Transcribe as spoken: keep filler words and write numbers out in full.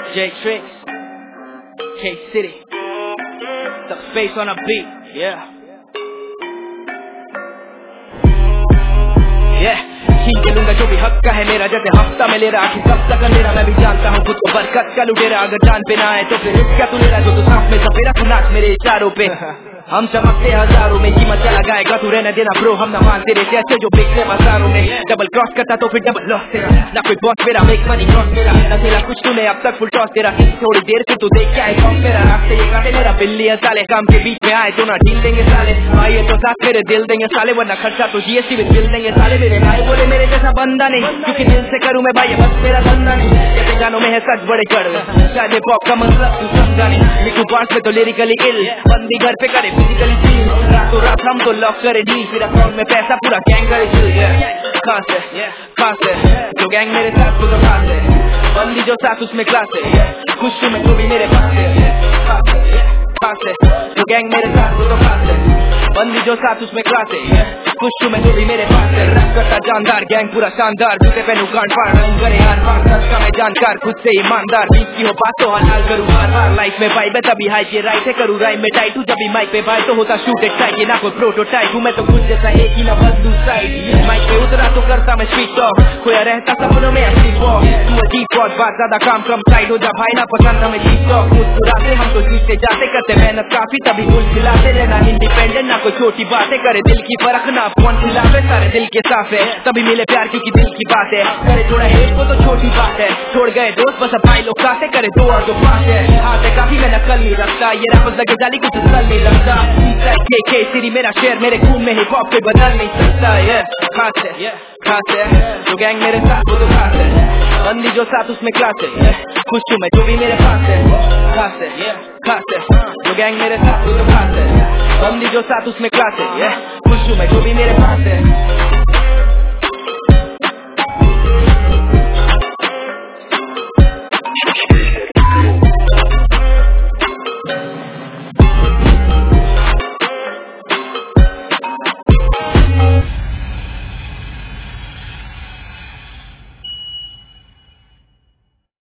J Tricks, K City, the face on a beat, yeah. Yeah, छीन के लूंगा जो भी हक का है मेरा, जैसे हफ्ता में ले रहा कि सब तक मेरा। मैं भी जानता हूँ खुद को बरकत का लुटेरा, अगर जान पे ना आए तो फिर इसका तू ले रहा। जो तू सांप में सपेरा तू नाच मेरे इशारों पे, हम चमकते हजारों में, कीमत चला गाएगा तू रहने देना ब्रो, हम ना मानते रे जैसे जो बिकते बाजारों में। डबल क्रॉस करता तो फिर डबल लॉस तेरा, ना कोई बॉस मेरा, मेक मनी क्रॉस मेरा, ना तेरा कुछ तूने अब तक फुल टॉस तेरा। थोड़ी देर से तू देख क्या है कॉम मेरा, रास्ते ये काटे मेरा बिल्ली है साले, काम के बीच में आए तो ना डील देंगे साले। आइए तो साथ मेरे दिल देंगे साले, वरना खर्चा तो जीएसटी में बिल देंगे साले। मेरे भाई बोले मेरे जैसा बंदा नहीं, क्योंकि दिल से करूँ मैं भाई बस मेरा धंधा नहीं। जैसे गानों में है सच बड़े कड़वे, शायद पॉप का मतलब तू समझा नहीं। लिखूं पास में तो लिरिकली इल, बंदी घर पे करे फिजिकली फील, रातों रात हम तो लॉक करे डील, फिर अकाउंट में पैसा पूरा गैंग करे चिल। कहाँ से कहाँ से जो गैंग मेरे साथ तो कहाँ से, बंदी जो साथ उसमें क्लास है, खुश में तो भी मेरे पास है। कहाँ से जो गैंग मेरे साथ तो कहाँ से, बंदी जो साथ उसमें क्लास है, खुश में तो भी मेरे पास है। रख करता जानदार गैंग पूरा शानदार, जूते पहनू गांड फाड़ रंग करे यार पार, सच का मैं जानकार खुद से ईमानदार। बीच की हो बात तो हलाल करूँ बार बार, लाइफ में भाई मैं तभी हाई ये राइट है करूँ राइम में टाइट हूँ, जब भी माइक पे भाई तो होता शूट एक टाइट, ये ना कोई प्रोटोटाइप हूँ मैं तो खुद जैसा एक ही ना बदलू साइड। माइक पे उतरा तो करता मैं स्ट्रीट टॉक, खोया रहता सपनों में असली वॉक, तू अजीब बहुत बात ज्यादा काम कम साइड हो जा भाई, ना पसंद हमें जीत टॉक। मुस्कुराते हम तो जीतते जाते, करते मेहनत काफी तभी गुल खिलाते रहना इंडिपेंडेंट, ना कोई छोटी बातें करे दिल की फर्क ना कौन खिलाते, सारे दिल के साफ है तभी मिले प्यार की, की दिल की बात है। करे थोड़ा हेट को तो छोटी बात है, छोड़ गए दोस्त बस अब भाई लोग काते, करे दो और दो पास है। हाथ है काफी मैं नकल नहीं रखता, ये रैपर्स लगे जाली कुछ असल नहीं लगता। के के सिटी मेरा शेर, मेरे खून में हिप हॉप पे बदल नहीं सकता। ये खास है खास है जो गैंग मेरे साथ वो तो खास है, बंदी जो साथ उसमें क्लास है, खुश हूँ मैं जो भी मेरे पास है। खास है खास है जो गैंग मेरे साथ वो तो खास है, बंदी जो साथ उसमें क्लास है, खुश हूँ मैं जो भी मेरे पास है।